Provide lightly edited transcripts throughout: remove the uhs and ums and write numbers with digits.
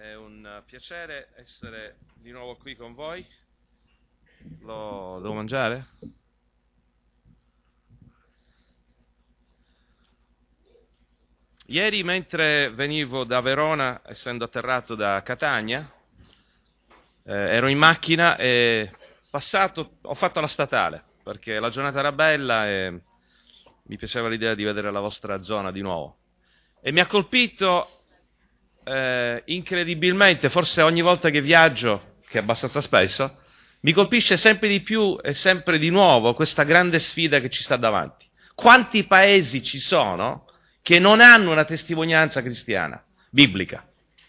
È un piacere essere di nuovo qui con voi. Devo mangiare? Ieri, mentre venivo da Verona, essendo atterrato da Catania, ero in macchina e ho fatto la statale, perché la giornata era bella e mi piaceva l'idea di vedere la vostra zona di nuovo. E mi ha colpito incredibilmente, forse ogni volta che viaggio, che è abbastanza spesso, mi colpisce sempre di più e sempre di nuovo questa grande sfida che ci sta davanti. Quanti paesi ci sono che non hanno una testimonianza cristiana, biblica?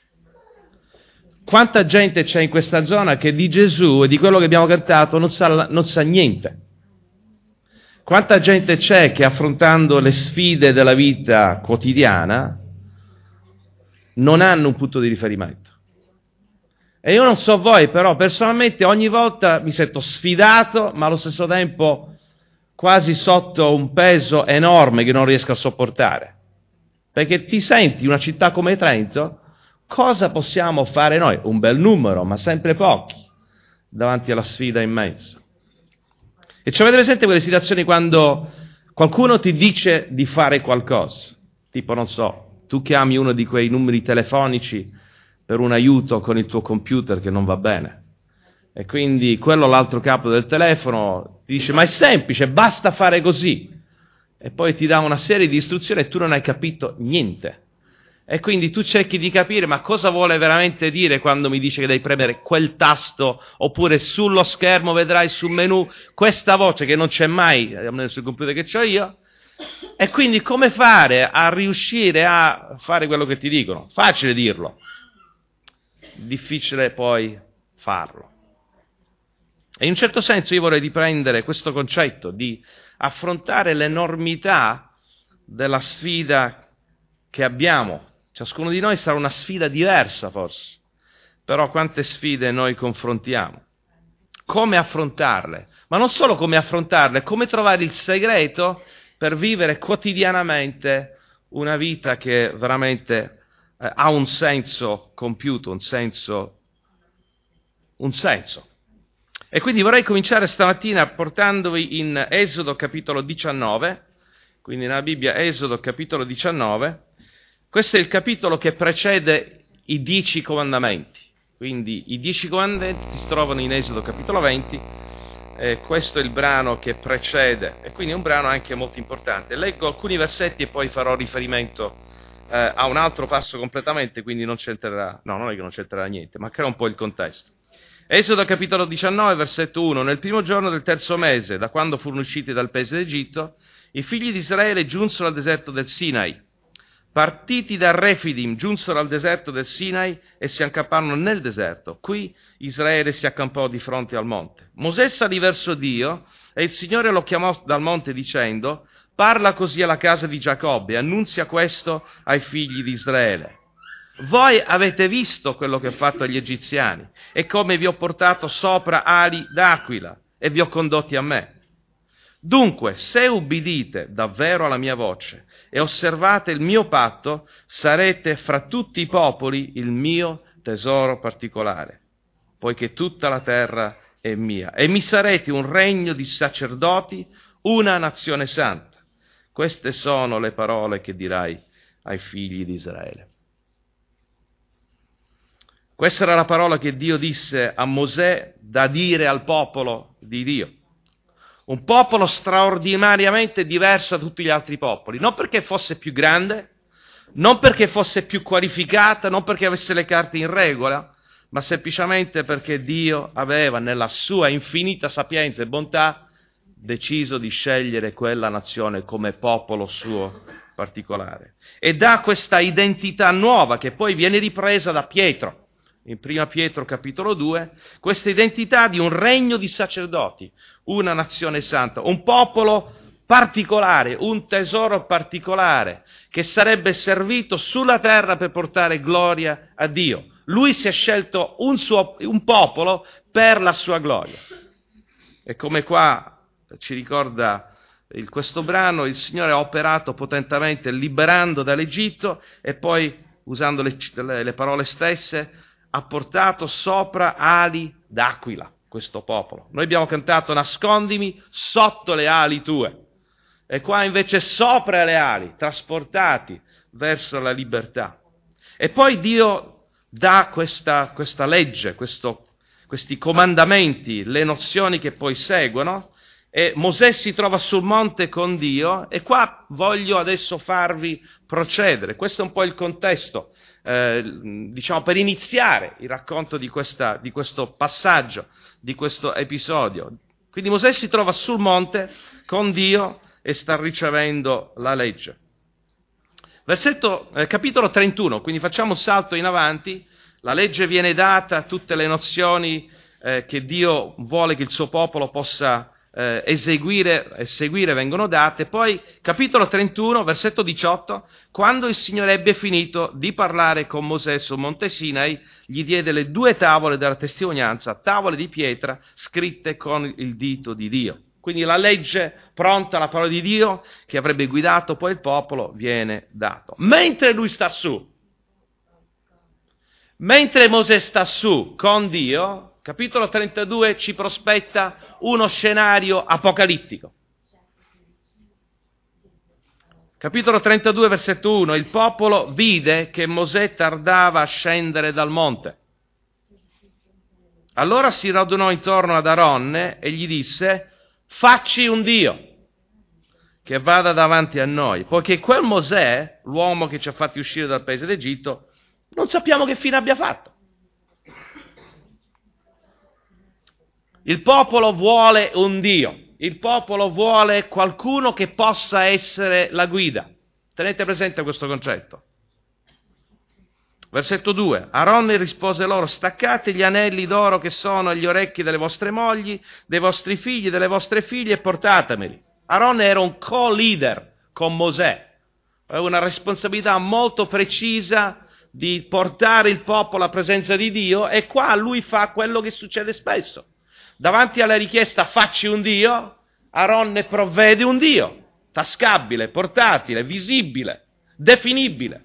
Quanta gente c'è in questa zona che di Gesù e di quello che abbiamo cantato non sa niente? Quanta gente c'è che, affrontando le sfide della vita quotidiana, non hanno un punto di riferimento? E io non so voi, però personalmente ogni volta mi sento sfidato, ma allo stesso tempo quasi sotto un peso enorme che non riesco a sopportare. Perché ti senti, una città come Trento, cosa possiamo fare noi? Un bel numero, ma sempre pochi, davanti alla sfida immensa. E ci avete presente quelle situazioni quando qualcuno ti dice di fare qualcosa? Tipo, non so, tu chiami uno di quei numeri telefonici per un aiuto con il tuo computer che non va bene. E quindi quello, l'altro capo del telefono, ti dice, ma è semplice, basta fare così. E poi ti dà una serie di istruzioni e tu non hai capito niente. E quindi tu cerchi di capire, ma cosa vuole veramente dire quando mi dice che devi premere quel tasto, oppure sullo schermo vedrai sul menu questa voce che non c'è mai, almeno sul computer che ho io. E quindi come fare a riuscire a fare quello che ti dicono? Facile dirlo, difficile poi farlo. E in un certo senso io vorrei riprendere questo concetto di affrontare l'enormità della sfida che abbiamo. Ciascuno di noi sarà una sfida diversa forse, però quante sfide noi confrontiamo. Come affrontarle? Ma non solo come affrontarle, come trovare il segreto per vivere quotidianamente una vita che veramente ha un senso compiuto, un senso. E quindi vorrei cominciare stamattina portandovi in Esodo capitolo 19, quindi nella Bibbia Esodo capitolo 19, questo è il capitolo che precede i 10 comandamenti, quindi i 10 comandamenti si trovano in Esodo capitolo 20, e questo è il brano che precede, e quindi è un brano anche molto importante. Leggo alcuni versetti e poi farò riferimento a un altro passo completamente, quindi non c'entrerà, no, non è che non c'entrerà niente, ma crea un po' il contesto. Esodo capitolo 19, versetto 1. Nel primo giorno del terzo mese, da quando furono usciti dal paese d'Egitto, i figli di Israele giunsero al deserto del Sinai. Partiti da Refidim, giunsero al deserto del Sinai e si accamparono nel deserto. Qui Israele si accampò di fronte al monte. Mosè salì verso Dio e il Signore lo chiamò dal monte dicendo: parla così alla casa di Giacobbe e annunzia questo ai figli di Israele. Voi avete visto quello che ho fatto agli egiziani e come vi ho portato sopra ali d'aquila e vi ho condotti a me. Dunque, se ubbidite davvero alla mia voce e osservate il mio patto, sarete fra tutti i popoli il mio tesoro particolare, poiché tutta la terra è mia, e mi sarete un regno di sacerdoti, una nazione santa. Queste sono le parole che dirai ai figli di Israele. Questa era la parola che Dio disse a Mosè da dire al popolo di Dio. Un popolo straordinariamente diverso da tutti gli altri popoli, non perché fosse più grande, non perché fosse più qualificata, non perché avesse le carte in regola, ma semplicemente perché Dio aveva, nella sua infinita sapienza e bontà, deciso di scegliere quella nazione come popolo suo particolare. E dà questa identità nuova che poi viene ripresa da Pietro. In 1 Pietro capitolo 2, questa identità di un regno di sacerdoti, una nazione santa, un popolo particolare, un tesoro particolare, che sarebbe servito sulla terra per portare gloria a Dio. Lui si è scelto un popolo per la sua gloria. E come qua ci ricorda questo brano, il Signore ha operato potentemente liberando dall'Egitto e poi usando le parole stesse, ha portato sopra ali d'aquila questo popolo. Noi abbiamo cantato nascondimi sotto le ali tue, e qua invece sopra le ali, trasportati verso la libertà. E poi Dio dà questa legge, questi comandamenti, le nozioni che poi seguono, e Mosè si trova sul monte con Dio, e qua voglio adesso farvi procedere. Questo è un po' il contesto, per iniziare il racconto di questo passaggio, di questo episodio. Quindi Mosè si trova sul monte con Dio e sta ricevendo la legge. Capitolo 31, quindi facciamo un salto in avanti. La legge viene data, tutte le nozioni che Dio vuole che il suo popolo possa eseguire e seguire vengono date. Poi capitolo 31, versetto 18, quando il Signore ebbe finito di parlare con Mosè sul monte Sinai, gli diede le 2 tavole della testimonianza, tavole di pietra scritte con il dito di Dio. Quindi la legge pronta, la parola di Dio che avrebbe guidato poi il popolo, viene dato. Mentre lui sta su, mentre Mosè sta su con Dio, capitolo 32 ci prospetta uno scenario apocalittico. Capitolo 32, versetto 1, il popolo vide che Mosè tardava a scendere dal monte. Allora si radunò intorno ad Aronne e gli disse: facci un Dio che vada davanti a noi, poiché quel Mosè, l'uomo che ci ha fatti uscire dal paese d'Egitto, non sappiamo che fine abbia fatto. Il popolo vuole un Dio, il popolo vuole qualcuno che possa essere la guida. Tenete presente questo concetto. Versetto 2, Aronne rispose loro: staccate gli anelli d'oro che sono agli orecchi delle vostre mogli, dei vostri figli, delle vostre figlie e portatemeli. Aronne era un co-leader con Mosè, aveva una responsabilità molto precisa di portare il popolo alla presenza di Dio, e qua lui fa quello che succede spesso. Davanti alla richiesta facci un Dio, Aronne provvede un Dio, tascabile, portatile, visibile, definibile.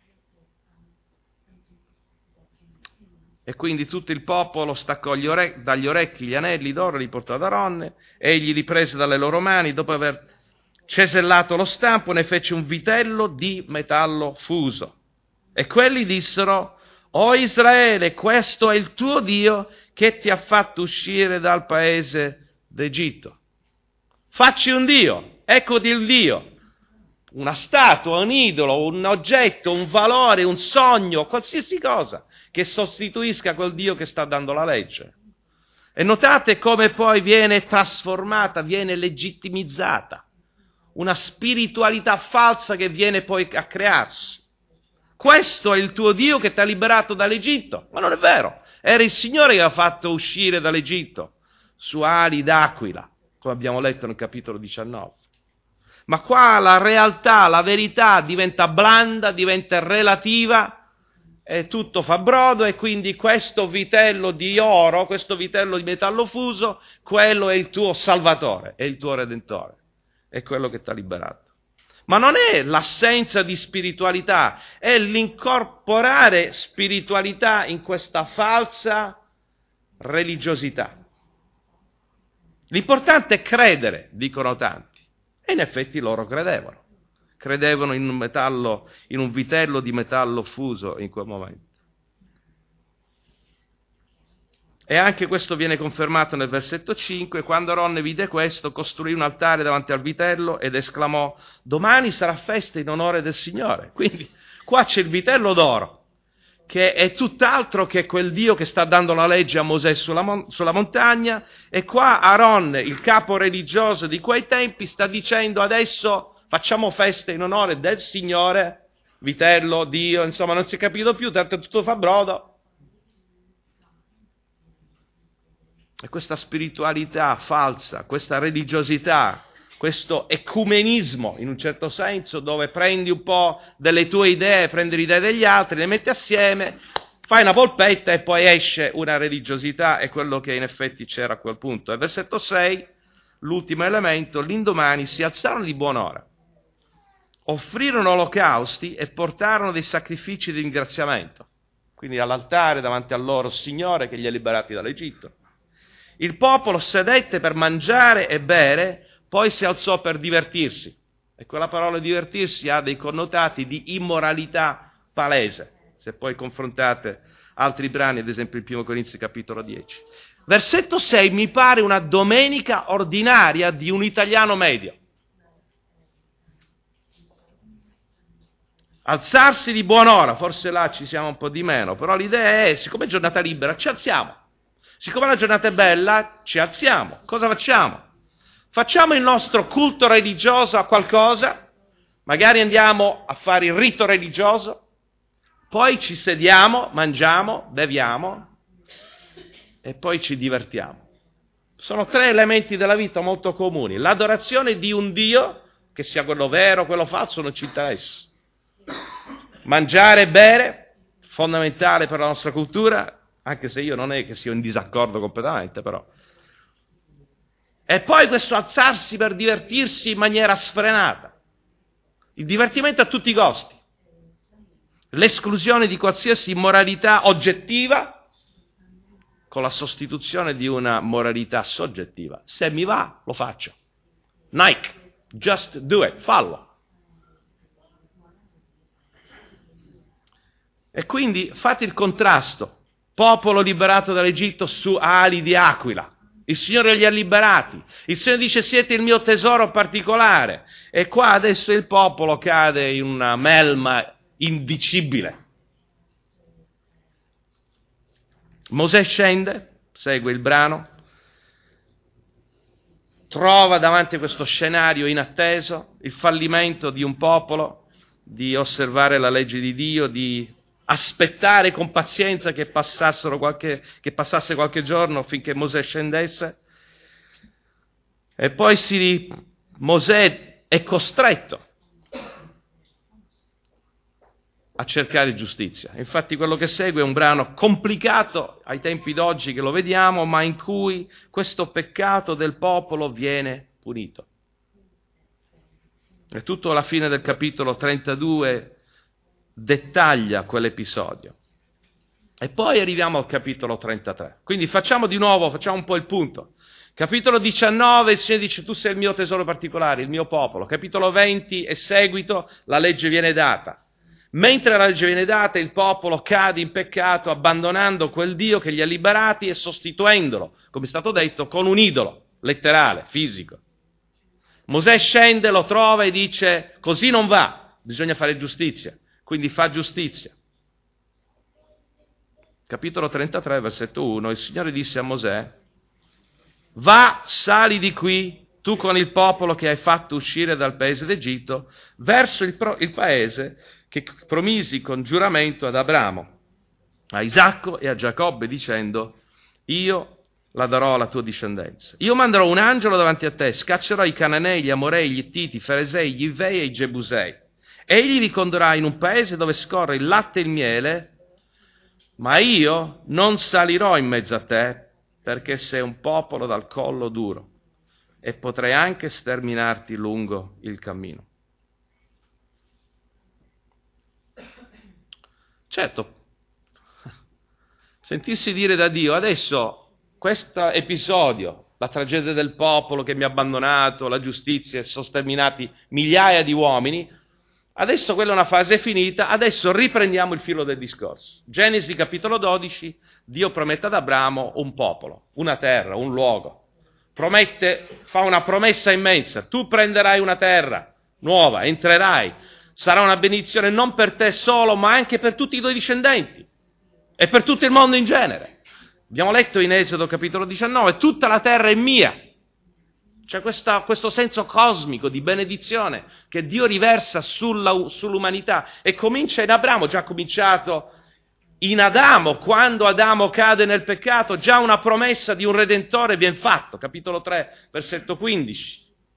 E quindi tutto il popolo staccò dagli orecchi gli anelli d'oro e li portò ad Aronne, egli li prese dalle loro mani, dopo aver cesellato lo stampo ne fece un vitello di metallo fuso. E quelli dissero: o Israele, questo è il tuo Dio che ti ha fatto uscire dal paese d'Egitto. Facci un Dio, eccoti il Dio. Una statua, un idolo, un oggetto, un valore, un sogno, qualsiasi cosa che sostituisca quel Dio che sta dando la legge. E notate come poi viene trasformata, viene legittimizzata. Una spiritualità falsa che viene poi a crearsi. Questo è il tuo Dio che ti ha liberato dall'Egitto. Ma non è vero. Era il Signore che ha fatto uscire dall'Egitto su ali d'aquila, come abbiamo letto nel capitolo 19. Ma qua la realtà, la verità diventa blanda, diventa relativa, e tutto fa brodo, e quindi questo vitello di oro, questo vitello di metallo fuso, quello è il tuo Salvatore, è il tuo Redentore, è quello che ti ha liberato. Ma non è l'assenza di spiritualità, è l'incorporare spiritualità in questa falsa religiosità. L'importante è credere, dicono tanti, e in effetti loro credevano. Credevano in un vitello di metallo fuso in quel momento. E anche questo viene confermato nel versetto 5, quando Aronne vide questo, costruì un altare davanti al vitello ed esclamò: domani sarà festa in onore del Signore. Quindi qua c'è il vitello d'oro, che è tutt'altro che quel Dio che sta dando la legge a Mosè sulla montagna, e qua Aronne, il capo religioso di quei tempi, sta dicendo: adesso facciamo festa in onore del Signore, vitello, Dio, insomma non si è capito più, tanto tutto fa brodo. E questa spiritualità falsa, questa religiosità, questo ecumenismo in un certo senso, dove prendi un po' delle tue idee, prendi le idee degli altri, le metti assieme, fai una polpetta e poi esce una religiosità, è quello che in effetti c'era a quel punto. E versetto 6, l'ultimo elemento: l'indomani si alzarono di buon'ora, offrirono olocausti e portarono dei sacrifici di ringraziamento. Quindi all'altare davanti al loro Signore che li ha liberati dall'Egitto. Il popolo sedette per mangiare e bere, poi si alzò per divertirsi. E quella parola divertirsi ha dei connotati di immoralità palese, se poi confrontate altri brani, ad esempio il 1 Corinzi capitolo 10. Versetto 6 mi pare una domenica ordinaria di un italiano medio. Alzarsi di buon'ora, forse là ci siamo un po' di meno, però l'idea è, siccome è giornata libera, ci alziamo. Siccome la giornata è bella, ci alziamo. Cosa facciamo? Facciamo il nostro culto religioso a qualcosa, magari andiamo a fare il rito religioso, poi ci sediamo, mangiamo, beviamo e poi ci divertiamo. Sono 3 elementi della vita molto comuni. L'adorazione di un Dio, che sia quello vero o quello falso, non ci interessa. Mangiare e bere, fondamentale per la nostra cultura, anche se io non è che sia in disaccordo completamente, però. E poi questo alzarsi per divertirsi in maniera sfrenata. Il divertimento a tutti i costi. L'esclusione di qualsiasi moralità oggettiva con la sostituzione di una moralità soggettiva. Se mi va, lo faccio. Nike, just do it, fallo. E quindi fate il contrasto. Popolo liberato dall'Egitto su ali di aquila. Il Signore li ha liberati. Il Signore dice siete il mio tesoro particolare. E qua adesso il popolo cade in una melma indicibile. Mosè scende, segue il brano, trova davanti a questo scenario inatteso il fallimento di un popolo di osservare la legge di Dio, di aspettare con pazienza che passasse qualche giorno finché Mosè scendesse. E poi Mosè è costretto a cercare giustizia. Infatti quello che segue è un brano complicato ai tempi d'oggi che lo vediamo, ma in cui questo peccato del popolo viene punito. E tutto alla fine del capitolo 32 dettaglia quell'episodio. E poi arriviamo al capitolo 33. Quindi facciamo un po' il punto. Capitolo 19, il Signore dice tu sei il mio tesoro particolare, il mio popolo. Capitolo 20 e seguito, la legge viene data. Mentre la legge viene data, il popolo cade in peccato, abbandonando quel Dio che li ha liberati e sostituendolo, come è stato detto, con un idolo, letterale, fisico. Mosè scende, lo trova e dice, così non va, bisogna fare giustizia, quindi fa giustizia. Capitolo 33, versetto 1, il Signore disse a Mosè, va, sali di qui, tu con il popolo che hai fatto uscire dal paese d'Egitto, verso il paese che promisi con giuramento ad Abramo, a Isacco e a Giacobbe, dicendo, io la darò alla tua discendenza. Io manderò un angelo davanti a te, scaccerò i Cananei, gli Amorei, gli Ittiti, i Feresei, gli Ivei e i Gebusei. Egli vi condurrà in un paese dove scorre il latte e il miele, ma io non salirò in mezzo a te, perché sei un popolo dal collo duro, e potrei anche sterminarti lungo il cammino. Certo, sentirsi dire da Dio, adesso questo episodio, la tragedia del popolo che mi ha abbandonato, la giustizia e sono sterminati migliaia di uomini, adesso quella è una fase finita, adesso riprendiamo il filo del discorso. Genesi capitolo 12, Dio promette ad Abramo un popolo, una terra, un luogo. Fa una promessa immensa, tu prenderai una terra nuova, entrerai, sarà una benedizione non per te solo, ma anche per tutti i tuoi discendenti e per tutto il mondo in genere. Abbiamo letto in Esodo capitolo 19, tutta la terra è mia. C'è questo senso cosmico di benedizione che Dio riversa sull'umanità e comincia in Abramo, già cominciato in Adamo, quando Adamo cade nel peccato, già una promessa di un Redentore viene fatta, capitolo 3, versetto 15.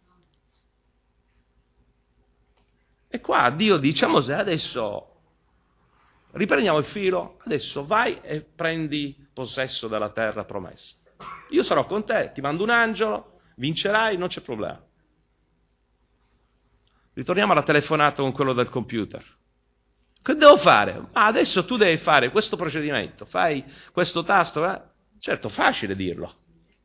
E qua Dio dice a Mosè, adesso riprendiamo il filo, adesso vai e prendi possesso della terra promessa. Io sarò con te, ti mando un angelo, vincerai, non c'è problema. Ritorniamo alla telefonata con quello del computer. Che devo fare? Adesso tu devi fare questo procedimento, fai questo tasto. Certo, facile dirlo.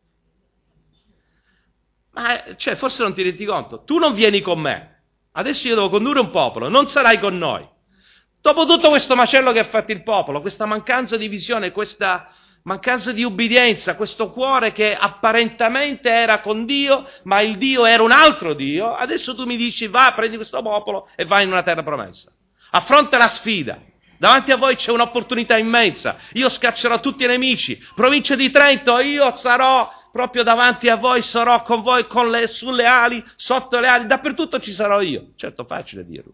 Ma forse non ti rendi conto. Tu non vieni con me. Adesso io devo condurre un popolo, non sarai con noi. Dopo tutto questo macello che ha fatto il popolo, questa mancanza di visione, questa mancanza di ubbidienza, questo cuore che apparentemente era con Dio, ma il Dio era un altro Dio, adesso tu mi dici va, prendi questo popolo e vai in una terra promessa. Affronta la sfida. Davanti a voi c'è un'opportunità immensa. Io scaccerò tutti i nemici. Provincia di Trento, io sarò proprio davanti a voi, sarò con voi sulle ali, sotto le ali, dappertutto ci sarò io. Certo, facile dirlo.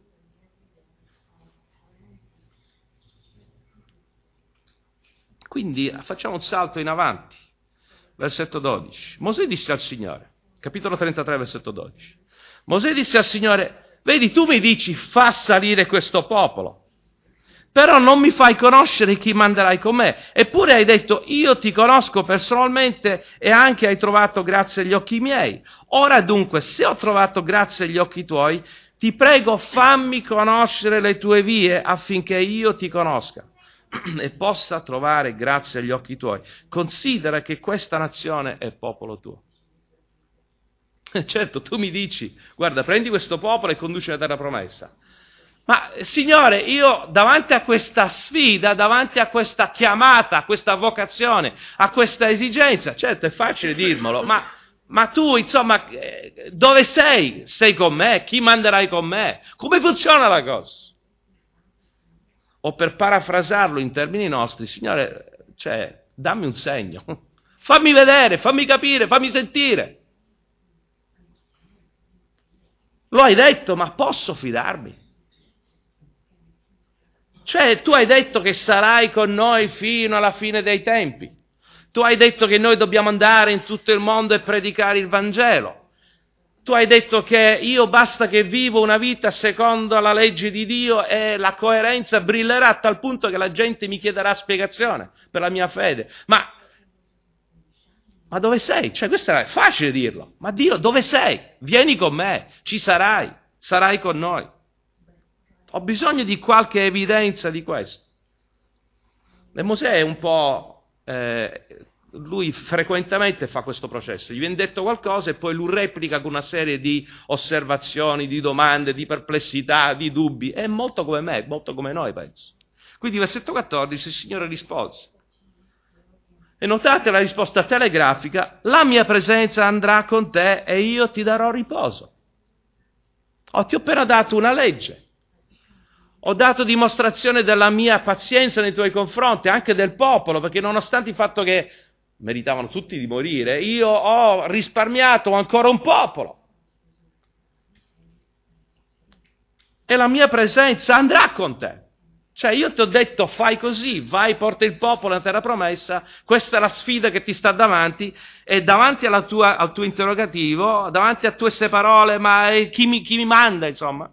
Quindi facciamo un salto in avanti. Versetto 12. Mosè disse al Signore, capitolo 33, versetto 12. Mosè disse al Signore, vedi, tu mi dici, fa salire questo popolo, però non mi fai conoscere chi manderai con me. Eppure hai detto, io ti conosco personalmente e anche hai trovato grazia agli occhi miei. Ora dunque, se ho trovato grazia agli occhi tuoi, ti prego, fammi conoscere le tue vie affinché io ti conosca e possa trovare grazia agli occhi tuoi. Considera che questa nazione è popolo tuo. Certo, tu mi dici, guarda, prendi questo popolo e conduci la terra promessa. Ma Signore, io davanti a questa sfida, davanti a questa chiamata, a questa vocazione, a questa esigenza, certo è facile dirmelo, ma tu, insomma, dove sei? Sei con me? Chi manderai con me? Come funziona la cosa? O per parafrasarlo in termini nostri, Signore, dammi un segno, fammi vedere, fammi capire, fammi sentire. Lo hai detto, ma posso fidarmi? Tu hai detto che sarai con noi fino alla fine dei tempi. Tu hai detto che noi dobbiamo andare in tutto il mondo e predicare il Vangelo. Tu hai detto che io basta che vivo una vita secondo la legge di Dio e la coerenza brillerà a tal punto che la gente mi chiederà spiegazione per la mia fede. Ma dove sei? Questo è facile dirlo. Ma Dio, dove sei? Vieni con me, ci sarai con noi. Ho bisogno di qualche evidenza di questo. E Mosè è un po'... lui frequentemente fa questo processo, gli viene detto qualcosa e poi lui replica con una serie di osservazioni, di domande, di perplessità, di dubbi. È molto come me, molto come noi, penso. Quindi versetto 14 il Signore rispose. E notate la risposta telegrafica, la mia presenza andrà con te e io ti darò riposo. Ti ho appena dato una legge. Ho dato dimostrazione della mia pazienza nei tuoi confronti, anche del popolo, perché nonostante il fatto che meritavano tutti di morire, io ho risparmiato ancora un popolo. E la mia presenza andrà con te. Io ti ho detto fai così, vai, porta il popolo nella terra promessa, questa è la sfida che ti sta davanti, e davanti al tuo interrogativo, davanti a queste parole, ma chi mi manda, insomma?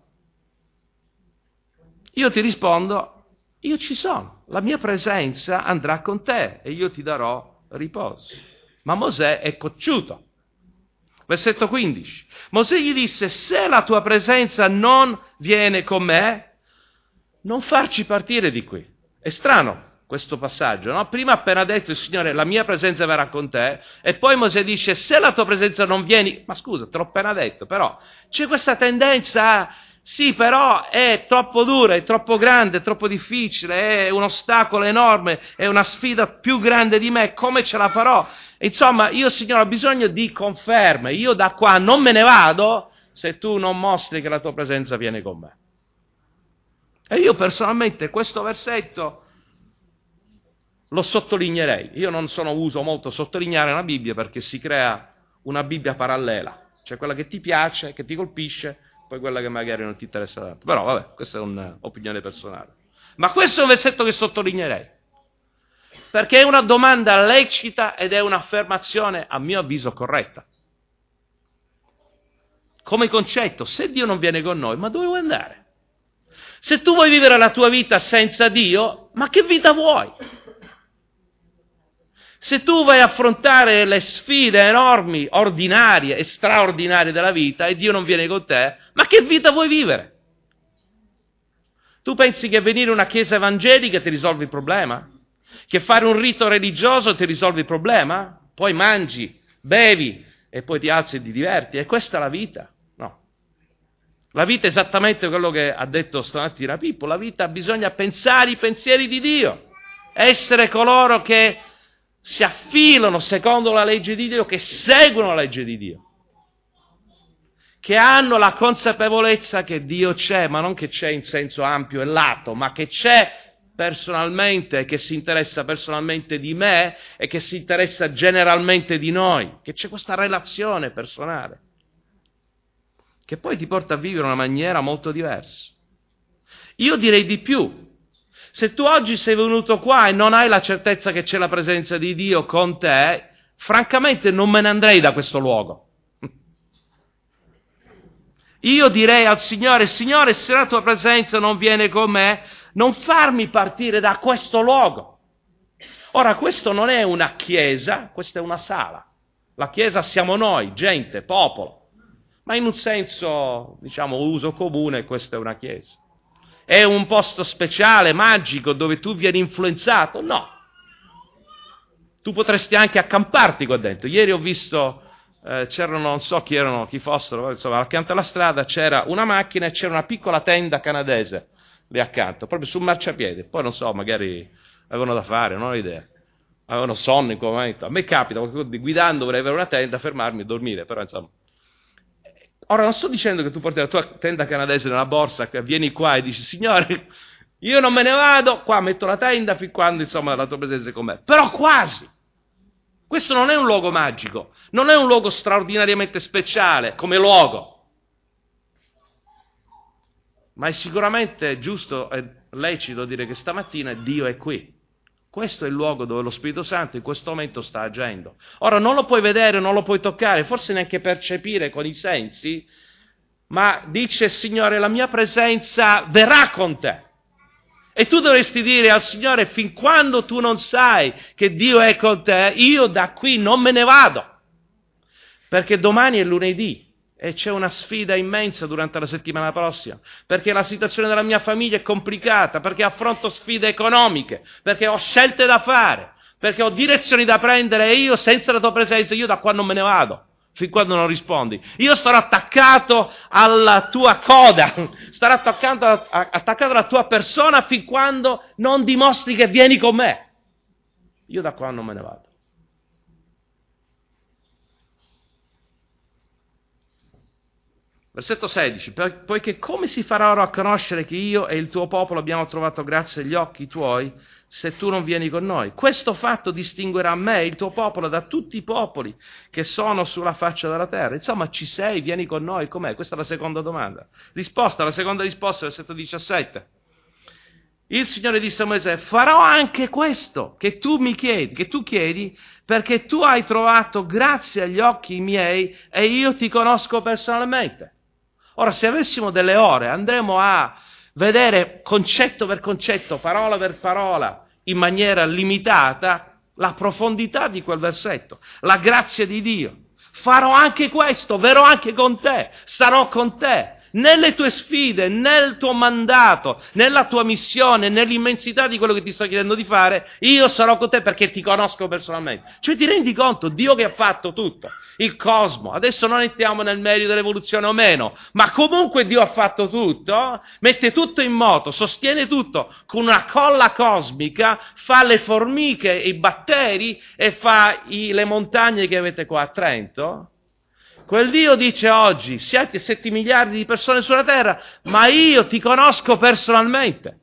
Io ti rispondo, io ci sono, la mia presenza andrà con te e io ti darò riposo. Ma Mosè è cocciuto. Versetto 15. Mosè gli disse, se la tua presenza non viene con me, non farci partire di qui. È strano questo passaggio, no? Prima ha appena detto il Signore, la mia presenza verrà con te, e poi Mosè dice, se la tua presenza non vieni, ma scusa, te l'ho appena detto, però c'è questa tendenza a... Sì, però è troppo dura, è troppo grande, è troppo difficile, è un ostacolo enorme, è una sfida più grande di me, come ce la farò? Insomma, io, Signore, ho bisogno di conferme, io da qua non me ne vado se tu non mostri che la tua presenza viene con me. E io personalmente questo versetto lo sottolineerei. Io non uso molto sottolineare una Bibbia perché si crea una Bibbia parallela, cioè quella che ti piace, che ti colpisce, poi quella che magari non ti interessa tanto. Però vabbè, questa è un'opinione personale. Ma questo è un versetto che sottolineerei, perché è una domanda lecita ed è un'affermazione, a mio avviso, corretta. Come concetto, se Dio non viene con noi, ma dove vuoi andare? Se tu vuoi vivere la tua vita senza Dio, ma che vita vuoi? Se tu vai a affrontare le sfide enormi, ordinarie e straordinarie della vita e Dio non viene con te, ma che vita vuoi vivere? Tu pensi che venire in una chiesa evangelica ti risolve il problema? Che fare un rito religioso ti risolve il problema? Poi mangi, bevi e poi ti alzi e ti diverti. E questa è la vita? No. La vita è esattamente quello che ha detto stamattina Pippo. La vita bisogna pensare i pensieri di Dio. Essere coloro che si affilano secondo la legge di Dio, che seguono la legge di Dio. Che hanno la consapevolezza che Dio c'è, ma non che c'è in senso ampio e lato, ma che c'è personalmente, che si interessa personalmente di me e che si interessa generalmente di noi, che c'è questa relazione personale, che poi ti porta a vivere in una maniera molto diversa. Io direi di più, se tu oggi sei venuto qua e non hai la certezza che c'è la presenza di Dio con te, francamente non me ne andrei da questo luogo. Io direi al Signore, Signore, se la tua presenza non viene con me, non farmi partire da questo luogo. Ora, questo non è una chiesa, questa è una sala. La chiesa siamo noi, gente, popolo. Ma in un senso, diciamo, uso comune, questa è una chiesa. È un posto speciale, magico, dove tu vieni influenzato? No. Tu potresti anche accamparti qua dentro. Ieri ho visto... c'erano, non so chi erano, chi fossero, insomma, accanto alla strada c'era una macchina e c'era una piccola tenda canadese lì accanto, proprio sul marciapiede. Poi non so, magari avevano da fare, non ho idea, avevano sonno in quel momento. A me capita, guidando vorrei avere una tenda, fermarmi e dormire, però insomma. Ora non sto dicendo che tu porti la tua tenda canadese nella borsa, che vieni qua e dici, Signore, io non me ne vado, qua metto la tenda fin quando insomma la tua presenza è con me, però quasi. Questo non è un luogo magico, non è un luogo straordinariamente speciale come luogo, ma è sicuramente giusto e lecito dire che stamattina Dio è qui. Questo è il luogo dove lo Spirito Santo in questo momento sta agendo. Ora non lo puoi vedere, non lo puoi toccare, forse neanche percepire con i sensi, ma dice Signore, la mia presenza verrà con te. E tu dovresti dire al Signore, fin quando tu non sai che Dio è con te, io da qui non me ne vado. Perché domani è lunedì e c'è una sfida immensa durante la settimana prossima. Perché la situazione della mia famiglia è complicata, perché affronto sfide economiche, perché ho scelte da fare, perché ho direzioni da prendere e io senza la tua presenza, io da qua non me ne vado. Fin quando non rispondi. Io starò attaccato alla tua coda, starò attaccato alla tua persona fin quando non dimostri che vieni con me. Io da qua non me ne vado. Versetto 16, poiché come si farà ora a conoscere che io e il tuo popolo abbiamo trovato grazia agli occhi tuoi se tu non vieni con noi? Questo fatto distinguerà me, il tuo popolo, da tutti i popoli che sono sulla faccia della terra. Insomma, ci sei, vieni con noi, com'è? Questa è la seconda domanda. La seconda risposta, versetto 17. Il Signore disse a Mosè, farò anche questo che tu mi chiedi, che tu chiedi, perché tu hai trovato grazia agli occhi miei e io ti conosco personalmente. Ora, se avessimo delle ore, andremo a vedere concetto per concetto, parola per parola, in maniera limitata, la profondità di quel versetto, la grazia di Dio. Farò anche questo, verrò anche con te, sarò con te, nelle tue sfide, nel tuo mandato, nella tua missione, nell'immensità di quello che ti sto chiedendo di fare, io sarò con te perché ti conosco personalmente. Cioè ti rendi conto, Dio che ha fatto tutto, il cosmo, adesso non entriamo nel merito dell'evoluzione o meno, ma comunque Dio ha fatto tutto, mette tutto in moto, sostiene tutto con una colla cosmica, fa le formiche, i batteri e fa le montagne che avete qua a Trento. Quel Dio dice oggi, siete 7 miliardi di persone sulla terra, ma io ti conosco personalmente.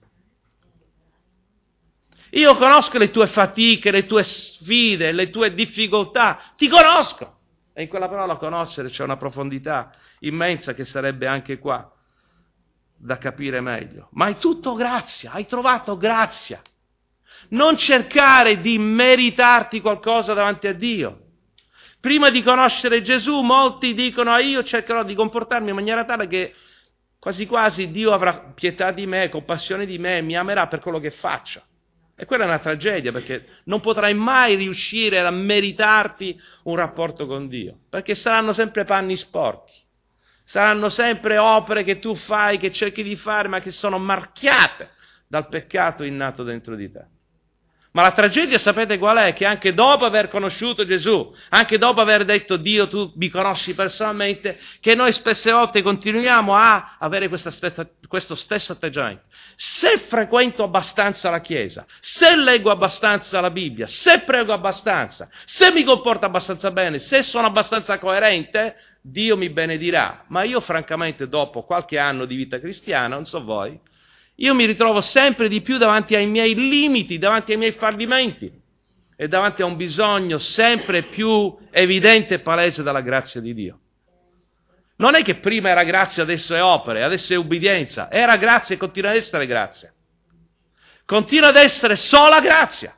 Io conosco le tue fatiche, le tue sfide, le tue difficoltà, ti conosco. E in quella parola conoscere c'è una profondità immensa che sarebbe anche qua da capire meglio. Ma è tutto grazia, hai trovato grazia. Non cercare di meritarti qualcosa davanti a Dio. Prima di conoscere Gesù, molti dicono, io cercherò di comportarmi in maniera tale che quasi quasi Dio avrà pietà di me, compassione di me, mi amerà per quello che faccio. E quella è una tragedia, perché non potrai mai riuscire a meritarti un rapporto con Dio, perché saranno sempre panni sporchi, saranno sempre opere che tu fai, che cerchi di fare, ma che sono marchiate dal peccato innato dentro di te. Ma la tragedia sapete qual è? Che anche dopo aver conosciuto Gesù, anche dopo aver detto Dio tu mi conosci personalmente, che noi spesse volte continuiamo a avere questo stesso atteggiamento. Se frequento abbastanza la Chiesa, se leggo abbastanza la Bibbia, se prego abbastanza, se mi comporto abbastanza bene, se sono abbastanza coerente, Dio mi benedirà. Ma io francamente dopo qualche anno di vita cristiana, non so voi, io mi ritrovo sempre di più davanti ai miei limiti, davanti ai miei fallimenti e davanti a un bisogno sempre più evidente e palese dalla grazia di Dio. Non è che prima era grazia, adesso è opere, adesso è ubbidienza. Era grazia e continua ad essere grazia. Continua ad essere sola grazia.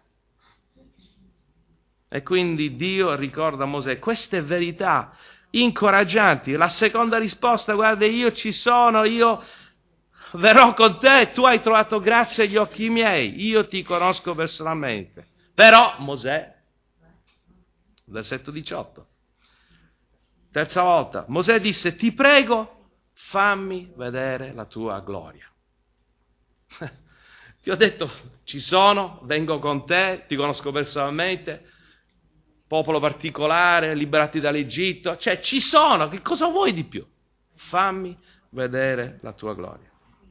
E quindi Dio ricorda a Mosè queste verità incoraggianti. La seconda risposta, guarda, io ci sono, io verrò con te, tu hai trovato grazia agli occhi miei, io ti conosco personalmente. Però, Mosè, versetto 18, terza volta, Mosè disse, ti prego, fammi vedere la tua gloria. Ti ho detto, ci sono, vengo con te, ti conosco personalmente, popolo particolare, liberati dall'Egitto, cioè ci sono, che cosa vuoi di più? Fammi vedere la tua gloria.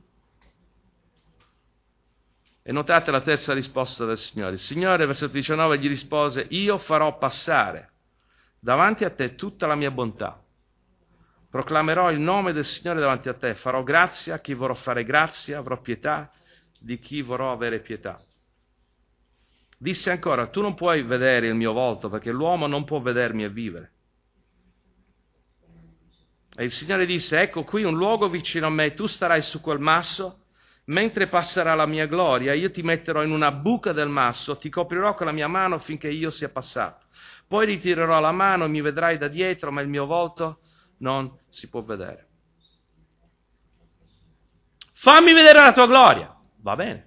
E notate la terza risposta del Signore. Il Signore, versetto 19, gli rispose, io farò passare davanti a te tutta la mia bontà. Proclamerò il nome del Signore davanti a te. Farò grazia a chi vorrò fare grazia, avrò pietà di chi vorrò avere pietà. Disse ancora, tu non puoi vedere il mio volto, perché l'uomo non può vedermi e vivere. E il Signore disse, ecco qui un luogo vicino a me, tu starai su quel masso, mentre passerà la mia gloria, io ti metterò in una buca del masso, ti coprirò con la mia mano finché io sia passato. Poi ritirerò la mano, mi vedrai da dietro, ma il mio volto non si può vedere. Fammi vedere la tua gloria. Va bene.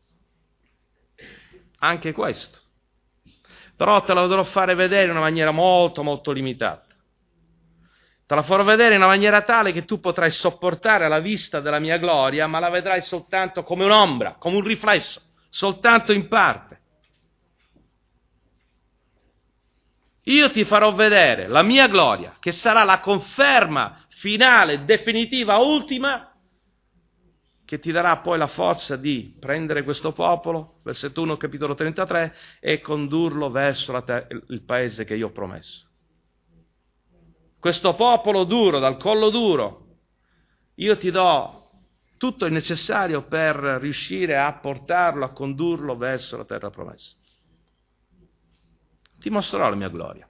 Anche questo. Però te lo dovrò fare vedere in una maniera molto, molto limitata. Te la farò vedere in una maniera tale che tu potrai sopportare la vista della mia gloria, ma la vedrai soltanto come un'ombra, come un riflesso, soltanto in parte. Io ti farò vedere la mia gloria, che sarà la conferma finale, definitiva, ultima, che ti darà poi la forza di prendere questo popolo, versetto 1, capitolo 33, e condurlo verso il paese che io ho promesso. Questo popolo duro, dal collo duro, io ti do tutto il necessario per riuscire a portarlo, a condurlo verso la terra promessa. Ti mostrerò la mia gloria.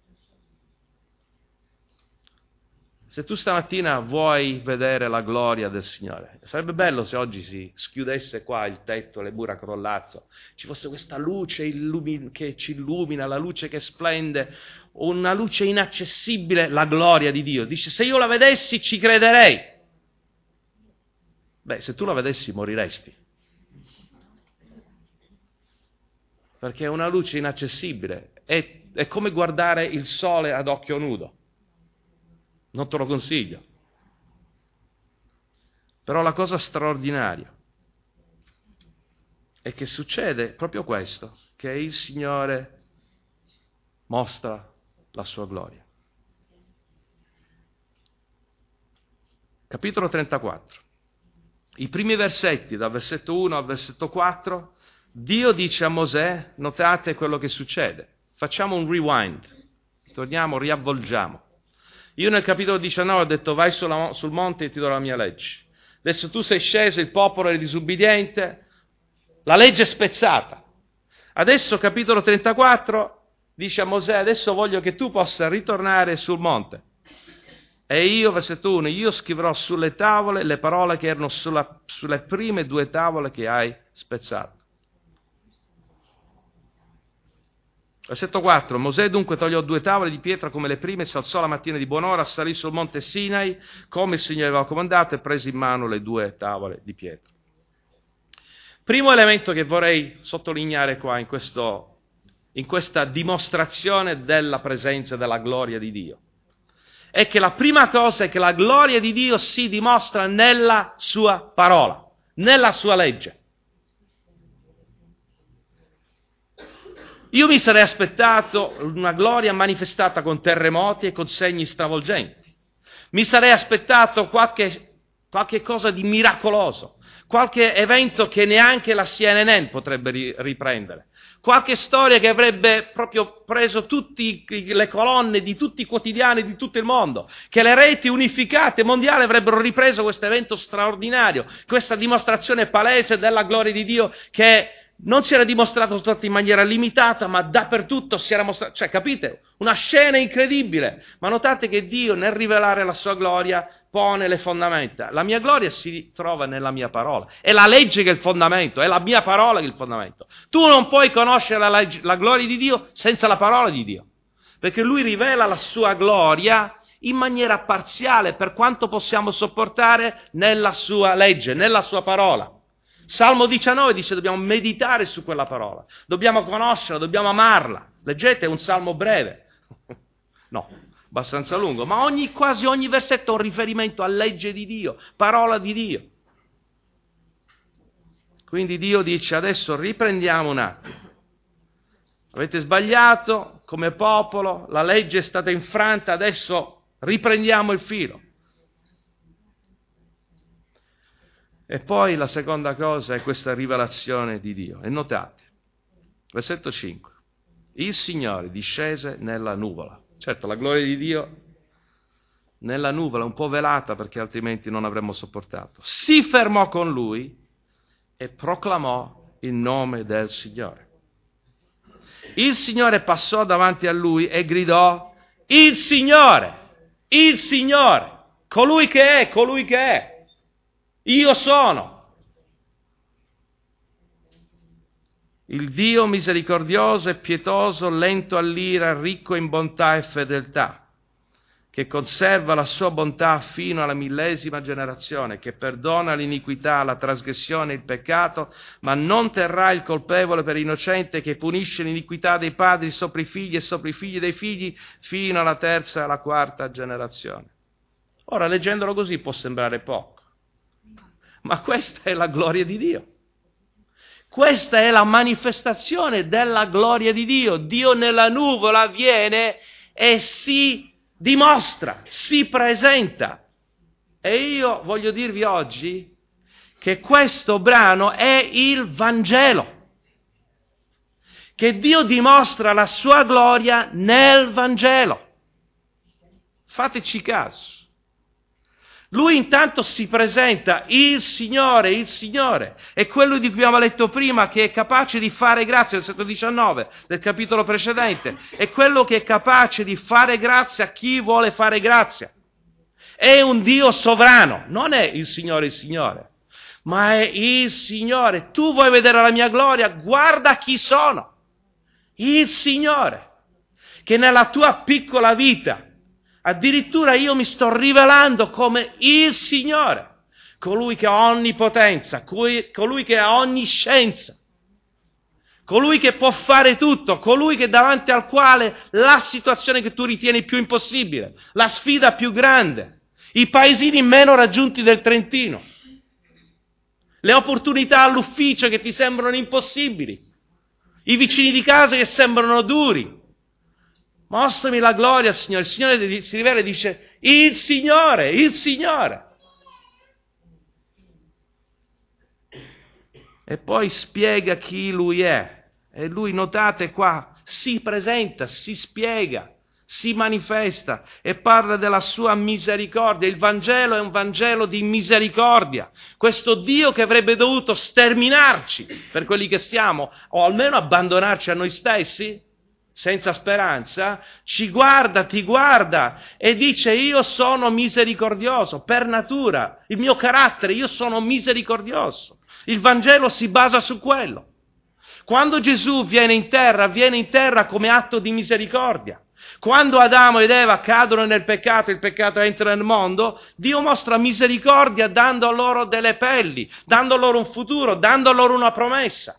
Se tu stamattina vuoi vedere la gloria del Signore, sarebbe bello se oggi si schiudesse qua il tetto, le mura crollazzo, ci fosse questa luce che ci illumina, la luce che splende, una luce inaccessibile, la gloria di Dio. Dice, se io la vedessi ci crederei. Beh, se tu la vedessi moriresti. Perché è una luce inaccessibile, è come guardare il sole ad occhio nudo. Non te lo consiglio. Però la cosa straordinaria è che succede proprio questo, che il Signore mostra la sua gloria. Capitolo 34. I primi versetti, dal versetto 1 al versetto 4, Dio dice a Mosè, notate quello che succede. Facciamo un rewind, torniamo, riavvolgiamo. Io nel capitolo 19 ho detto vai sul monte e ti do la mia legge. Adesso tu sei sceso, il popolo è disubbidiente, la legge è spezzata. Adesso capitolo 34 dice a Mosè, adesso voglio che tu possa ritornare sul monte. E io, versetto 1, io scriverò sulle tavole le parole che erano sulle prime 2 tavole che hai spezzato. Versetto 4, Mosè dunque tagliò 2 tavole di pietra come le prime, si alzò la mattina di buon'ora, salì sul monte Sinai, come il Signore aveva comandato, e prese in mano le 2 tavole di pietra. Primo elemento che vorrei sottolineare qua in questa dimostrazione della presenza della gloria di Dio è che la prima cosa è che la gloria di Dio si dimostra nella sua parola, nella sua legge. Io mi sarei aspettato una gloria manifestata con terremoti e con segni stravolgenti. Mi sarei aspettato qualche cosa di miracoloso, qualche evento che neanche la CNN potrebbe riprendere, qualche storia che avrebbe proprio preso tutte le colonne di tutti i quotidiani di tutto il mondo, che le reti unificate mondiali avrebbero ripreso questo evento straordinario, questa dimostrazione palese della gloria di Dio che non si era dimostrato soltanto in maniera limitata, ma dappertutto si era mostrato, cioè capite? Una scena incredibile, ma notate che Dio nel rivelare la sua gloria pone le fondamenta. La mia gloria si trova nella mia parola, è la legge che è il fondamento, è la mia parola che è il fondamento. Tu non puoi conoscere la gloria di Dio senza la parola di Dio, perché Lui rivela la sua gloria in maniera parziale per quanto possiamo sopportare nella sua legge, nella sua parola. Salmo 19 dice dobbiamo meditare su quella parola, dobbiamo conoscerla, dobbiamo amarla. Leggete, è un salmo breve, no, abbastanza lungo, ma quasi ogni versetto è un riferimento a legge di Dio, parola di Dio. Quindi Dio dice adesso riprendiamo un attimo. Avete sbagliato come popolo, la legge è stata infranta, adesso riprendiamo il filo. E poi la seconda cosa è questa rivelazione di Dio. E notate, versetto 5, il Signore discese nella nuvola. Certo, la gloria di Dio nella nuvola, un po' velata perché altrimenti non avremmo sopportato. Si fermò con lui e proclamò il nome del Signore. Il Signore passò davanti a lui e gridò, il Signore, colui che è. Io sono il Dio misericordioso e pietoso, lento all'ira, ricco in bontà e fedeltà, che conserva la sua bontà fino alla 1000ª generazione, che perdona l'iniquità, la trasgressione e il peccato, ma non terrà il colpevole per innocente, che punisce l'iniquità dei padri sopra i figli e sopra i figli dei figli, fino alla 3ª e alla 4ª generazione. Ora, leggendolo così può sembrare poco. Ma questa è la gloria di Dio. Questa è la manifestazione della gloria di Dio. Dio nella nuvola viene e si dimostra, si presenta. E io voglio dirvi oggi che questo brano è il Vangelo. Che Dio dimostra la sua gloria nel Vangelo. Fateci caso. Lui intanto si presenta, il Signore, è quello di cui abbiamo letto prima, che è capace di fare grazia, versetto 19 del capitolo precedente, è quello che è capace di fare grazia a chi vuole fare grazia. È un Dio sovrano, non è il Signore, ma è il Signore. Tu vuoi vedere la mia gloria? Guarda chi sono, il Signore, che nella tua piccola vita addirittura io mi sto rivelando come il Signore, colui che ha onnipotenza, colui che ha onniscienza, colui che può fare tutto, colui che davanti al quale la situazione che tu ritieni più impossibile, la sfida più grande, i paesini meno raggiunti del Trentino, le opportunità all'ufficio che ti sembrano impossibili, i vicini di casa che sembrano duri. Mostrami la gloria, Signore. Il Signore si rivela e dice, il Signore. E poi spiega chi Lui è. E Lui, notate qua, si presenta, si spiega, si manifesta e parla della sua misericordia. Il Vangelo è un Vangelo di misericordia. Questo Dio che avrebbe dovuto sterminarci per quelli che siamo, o almeno abbandonarci a noi stessi, senza speranza, ci guarda, ti guarda e dice io sono misericordioso per natura, il mio carattere, io sono misericordioso. Il Vangelo si basa su quello. Quando Gesù viene in terra come atto di misericordia, Quando Adamo ed Eva cadono nel peccato, il peccato entra nel mondo, Dio mostra misericordia dando loro delle pelli, dando loro un futuro, dando loro una promessa.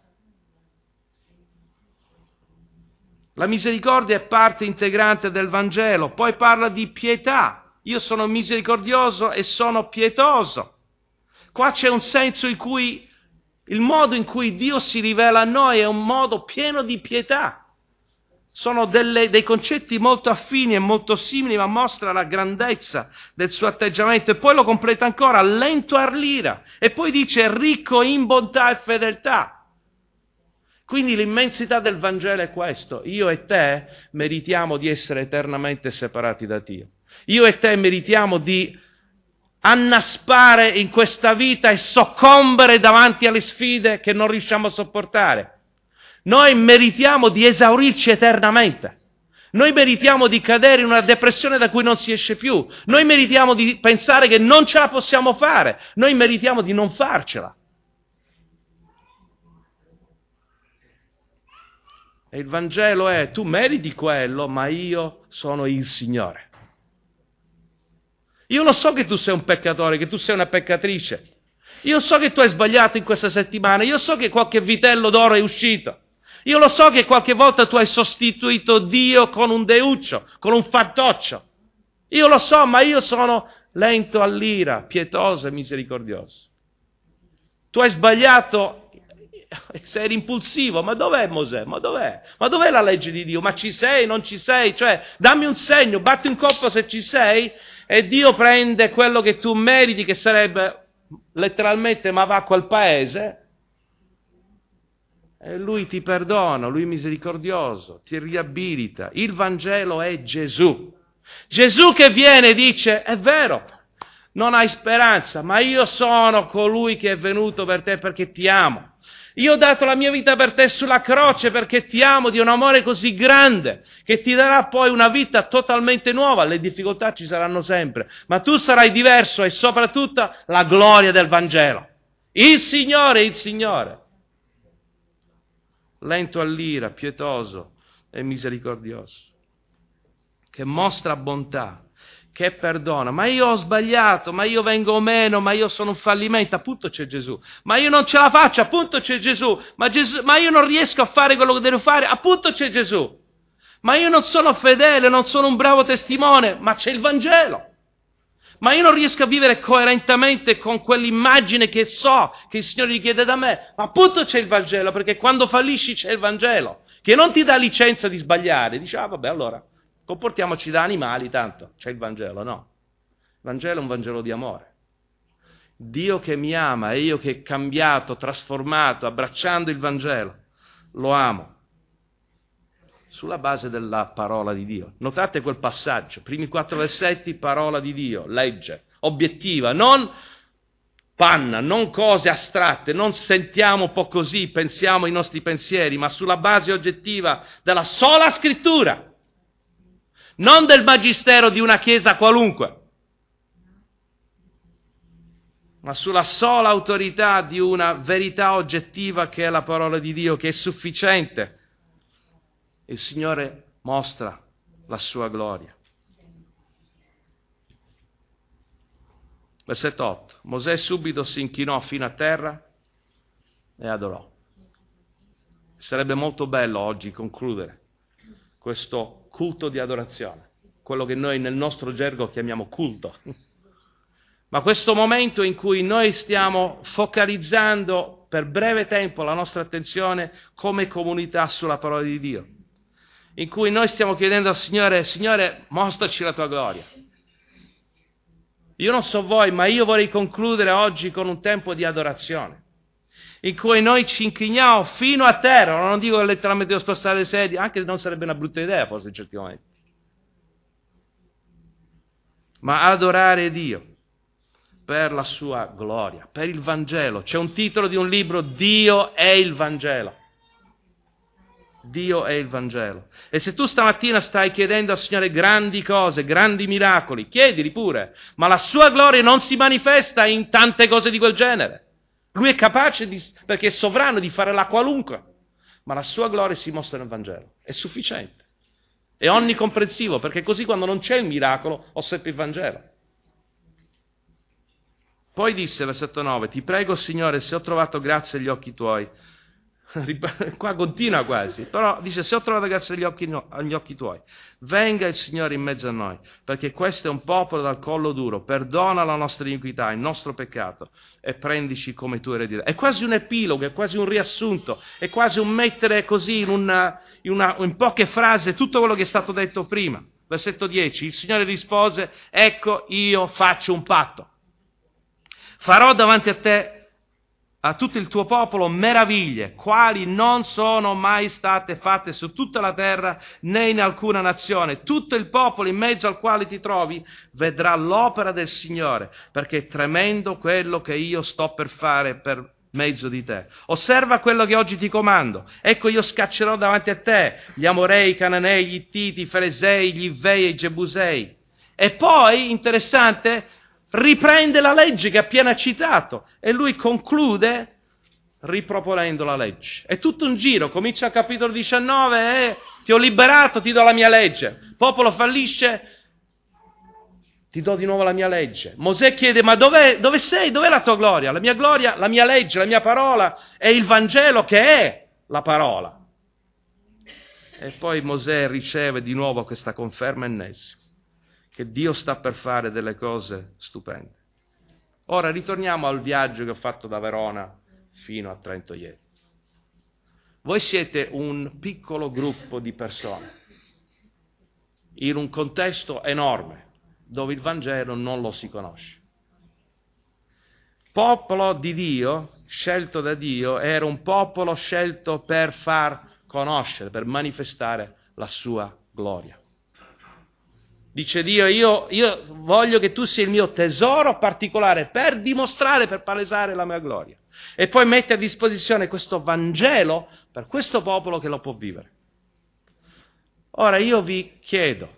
La misericordia è parte integrante del Vangelo. Poi parla di pietà. Io sono misericordioso e sono pietoso. Qua c'è un senso in cui il modo in cui Dio si rivela a noi è un modo pieno di pietà. Sono dei concetti molto affini e molto simili, ma mostra la grandezza del suo atteggiamento. E poi lo completa ancora, lento all'ira. E poi dice ricco in bontà e fedeltà. Quindi l'immensità del Vangelo è questo. Io e te meritiamo di essere eternamente separati da Dio. Io e te meritiamo di annaspare in questa vita e soccombere davanti alle sfide che non riusciamo a sopportare. Noi meritiamo di esaurirci eternamente. Noi meritiamo di cadere in una depressione da cui non si esce più. Noi meritiamo di pensare che non ce la possiamo fare. Noi meritiamo di non farcela. E il Vangelo è, tu meriti quello, ma io sono il Signore. Io lo so che tu sei un peccatore, che tu sei una peccatrice. Io so che tu hai sbagliato in questa settimana. Io so che qualche vitello d'oro è uscito. Io lo so che qualche volta tu hai sostituito Dio con un deuccio, con un fantoccio. Io lo so, ma io sono lento all'ira, pietoso e misericordioso. Tu hai sbagliato, sei impulsivo, ma dov'è Mosè? Ma dov'è? Ma dov'è la legge di Dio? Ma ci sei, non ci sei? Cioè, dammi un segno, batti un colpo se ci sei, e Dio prende quello che tu meriti, che sarebbe letteralmente ma va a quel paese, e Lui ti perdona, Lui è misericordioso, ti riabilita. Il Vangelo è Gesù. Gesù che viene e dice, è vero, non hai speranza, ma io sono colui che è venuto per te perché ti amo. Io ho dato la mia vita per te sulla croce perché ti amo di un amore così grande che ti darà poi una vita totalmente nuova. Le difficoltà ci saranno sempre, ma tu sarai diverso e soprattutto la gloria del Vangelo. Il Signore, il Signore. Lento all'ira, pietoso e misericordioso, che mostra bontà, che perdona. Ma io ho sbagliato, ma io vengo meno, ma io sono un fallimento, appunto c'è Gesù. Ma io non ce la faccio, appunto c'è Gesù. Ma io non riesco a fare quello che devo fare, appunto c'è Gesù. Ma io non sono fedele, non sono un bravo testimone, ma c'è il Vangelo. Ma io non riesco a vivere coerentemente con quell'immagine che so che il Signore richiede da me. Ma appunto c'è il Vangelo, perché quando fallisci c'è il Vangelo, che non ti dà licenza di sbagliare. Dici, vabbè, allora comportiamoci da animali, tanto c'è il Vangelo. No, il Vangelo è un Vangelo di amore. Dio che mi ama e io che cambiato, trasformato, abbracciando il Vangelo, lo amo. Sulla base della parola di Dio. Notate quel passaggio, primi 4 versetti, parola di Dio, legge, obiettiva, non panna, non cose astratte, non sentiamo un po' così, pensiamo i nostri pensieri, ma sulla base oggettiva della sola scrittura, non del magistero di una chiesa qualunque, ma sulla sola autorità di una verità oggettiva che è la parola di Dio, che è sufficiente. Il Signore mostra la sua gloria. Versetto 8. Mosè subito si inchinò fino a terra e adorò. Sarebbe molto bello oggi concludere questo culto di adorazione, quello che noi nel nostro gergo chiamiamo culto. Ma questo momento in cui noi stiamo focalizzando per breve tempo la nostra attenzione come comunità sulla parola di Dio, in cui noi stiamo chiedendo al Signore, Signore, mostraci la tua gloria. Io non so voi, ma io vorrei concludere oggi con un tempo di adorazione, in cui noi ci inchiniamo fino a terra. Non dico che letteralmente devo spostare le sedie, anche se non sarebbe una brutta idea forse in certi momenti, ma adorare Dio per la sua gloria, per il Vangelo. C'è un titolo di un libro, Dio è il Vangelo. Dio è il Vangelo. E se tu stamattina stai chiedendo al Signore grandi cose, grandi miracoli, chiedili pure, ma la sua gloria non si manifesta in tante cose di quel genere. Lui è capace, perché è sovrano, di fare la qualunque, ma la sua gloria si mostra nel Vangelo. È sufficiente. è onnicomprensivo, perché così quando non c'è il miracolo ho sempre il Vangelo. Poi disse, versetto 9, ti prego Signore, se ho trovato grazia agli occhi tuoi, qua continua quasi, però dice, se ho trovato grazia agli occhi tuoi, venga il Signore in mezzo a noi, perché questo è un popolo dal collo duro, perdona la nostra iniquità, il nostro peccato, e prendici come tu eredità. È quasi un epilogo, è quasi un riassunto, è quasi un mettere così in poche frasi tutto quello che è stato detto prima. Versetto 10, il Signore rispose, ecco io faccio un patto. Farò davanti a te, a tutto il tuo popolo, meraviglie, quali non sono mai state fatte su tutta la terra né in alcuna nazione. Tutto il popolo in mezzo al quale ti trovi vedrà l'opera del Signore, perché è tremendo quello che io sto per fare per mezzo di te. Osserva quello che oggi ti comando. Ecco, io scaccerò davanti a te gli Amorei, i Cananei, gli Ittiti, i Feresei, gli Ivei e i Gebusei. E poi, interessante, riprende la legge che ha appena citato e lui conclude riproponendo la legge. È tutto un giro, comincia al capitolo 19 e ti ho liberato, ti do la mia legge. Il popolo fallisce, ti do di nuovo la mia legge. Mosè chiede, ma dove sei? Dov'è la tua gloria? La mia legge, la mia parola è il Vangelo che è la parola. E poi Mosè riceve di nuovo questa conferma ennesima, che Dio sta per fare delle cose stupende. Ora ritorniamo al viaggio che ho fatto da Verona fino a Trento ieri. Voi siete un piccolo gruppo di persone, in un contesto enorme, dove il Vangelo non lo si conosce. Popolo di Dio, scelto da Dio, era un popolo scelto per far conoscere, per manifestare la sua gloria. Dice Dio, io voglio che tu sia il mio tesoro particolare per dimostrare, per palesare la mia gloria. E poi mette a disposizione questo Vangelo per questo popolo che lo può vivere. Ora io vi chiedo,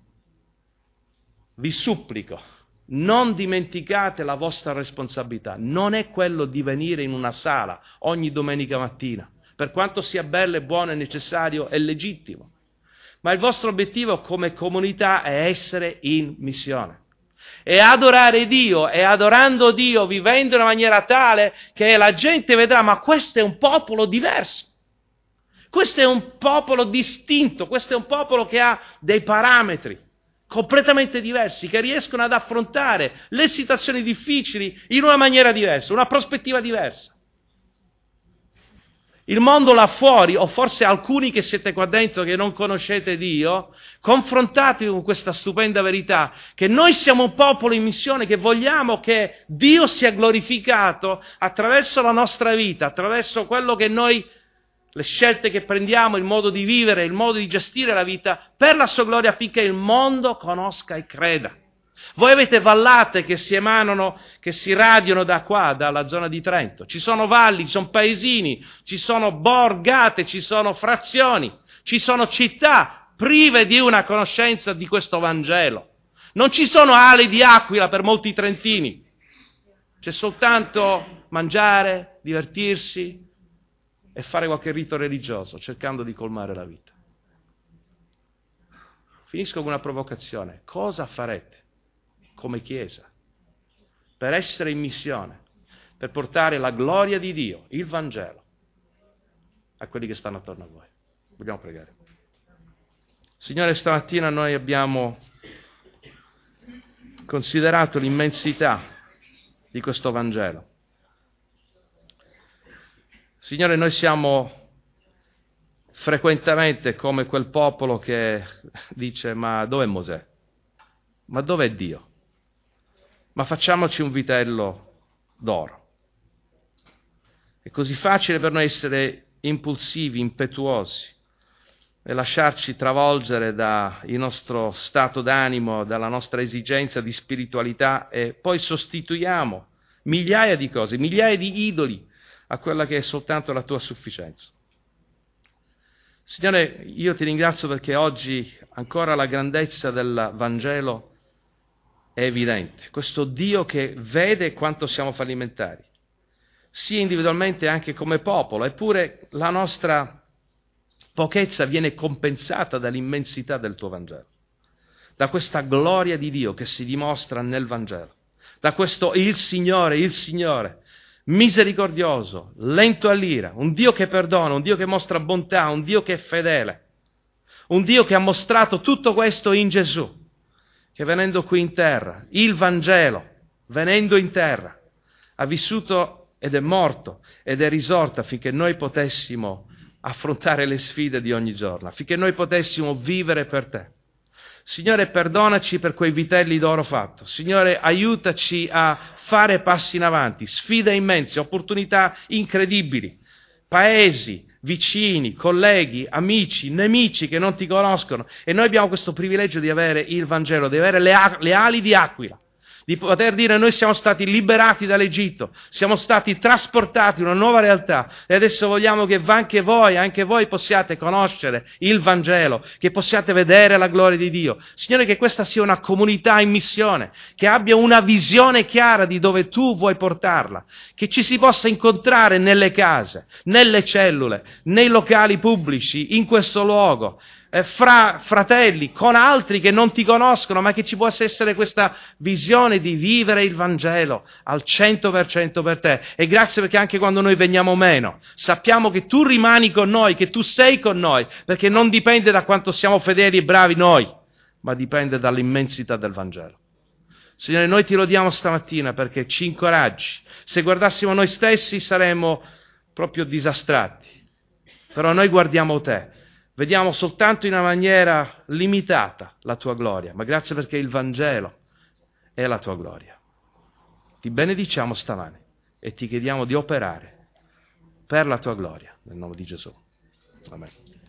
vi supplico, non dimenticate la vostra responsabilità. Non è quello di venire in una sala ogni domenica mattina, per quanto sia bello e buono e necessario e legittimo. Ma il vostro obiettivo come comunità è essere in missione. E adorare Dio, e adorando Dio, vivendo in una maniera tale che la gente vedrà, ma questo è un popolo diverso. Questo è un popolo distinto, questo è un popolo che ha dei parametri completamente diversi, che riescono ad affrontare le situazioni difficili in una maniera diversa, una prospettiva diversa. Il mondo là fuori, o forse alcuni che siete qua dentro che non conoscete Dio, confrontatevi con questa stupenda verità, che noi siamo un popolo in missione, che vogliamo che Dio sia glorificato attraverso la nostra vita, attraverso quello che noi, le scelte che prendiamo, il modo di vivere, il modo di gestire la vita, per la sua gloria affinché il mondo conosca e creda. Voi avete vallate che si emanano, che si radiano da qua, dalla zona di Trento. Ci sono valli, ci sono paesini, ci sono borgate, ci sono frazioni, ci sono città prive di una conoscenza di questo Vangelo. Non ci sono ali di aquila per molti trentini. C'è soltanto mangiare, divertirsi e fare qualche rito religioso, cercando di colmare la vita. Finisco con una provocazione. Cosa farete come Chiesa per essere in missione, per portare la gloria di Dio, il Vangelo, a quelli che stanno attorno a voi? Vogliamo pregare. Signore, stamattina noi abbiamo considerato l'immensità di questo Vangelo. Signore, noi siamo frequentemente come quel popolo che dice: ma dov'è Mosè? Ma dov'è Dio? Ma facciamoci un vitello d'oro. È così facile per noi essere impulsivi, impetuosi e lasciarci travolgere dal nostro stato d'animo, dalla nostra esigenza di spiritualità, e poi sostituiamo migliaia di cose, migliaia di idoli a quella che è soltanto la tua sufficienza. Signore, io ti ringrazio perché oggi ancora la grandezza del Vangelo è evidente. Questo Dio che vede quanto siamo fallimentari, sia individualmente anche come popolo, eppure la nostra pochezza viene compensata dall'immensità del tuo Vangelo, da questa gloria di Dio che si dimostra nel Vangelo, da questo il Signore, misericordioso, lento all'ira, un Dio che perdona, un Dio che mostra bontà, un Dio che è fedele, un Dio che ha mostrato tutto questo in Gesù, che venendo qui in terra, il Vangelo, venendo in terra, ha vissuto ed è morto ed è risorto affinché noi potessimo affrontare le sfide di ogni giorno, affinché noi potessimo vivere per te. Signore, perdonaci per quei vitelli d'oro fatto. Signore, aiutaci a fare passi in avanti, sfide immense, opportunità incredibili, paesi, vicini, colleghi, amici, nemici che non ti conoscono. E noi abbiamo questo privilegio di avere il Vangelo, di avere le ali di aquila, di poter dire noi siamo stati liberati dall'Egitto, siamo stati trasportati in una nuova realtà e adesso vogliamo che anche voi possiate conoscere il Vangelo, che possiate vedere la gloria di Dio. Signore, che questa sia una comunità in missione, che abbia una visione chiara di dove tu vuoi portarla, che ci si possa incontrare nelle case, nelle cellule, nei locali pubblici, in questo luogo, fra fratelli, con altri che non ti conoscono, ma che ci possa essere questa visione di vivere il Vangelo al 100% per te. E grazie perché anche quando noi veniamo meno, sappiamo che tu rimani con noi, che tu sei con noi, perché non dipende da quanto siamo fedeli e bravi noi, ma dipende dall'immensità del Vangelo. Signore, noi ti lodiamo stamattina perché ci incoraggi. Se guardassimo noi stessi saremmo proprio disastrati, però noi guardiamo te. Vediamo soltanto in una maniera limitata la tua gloria, ma grazie perché il Vangelo è la tua gloria. Ti benediciamo stamane e ti chiediamo di operare per la tua gloria, nel nome di Gesù. Amen.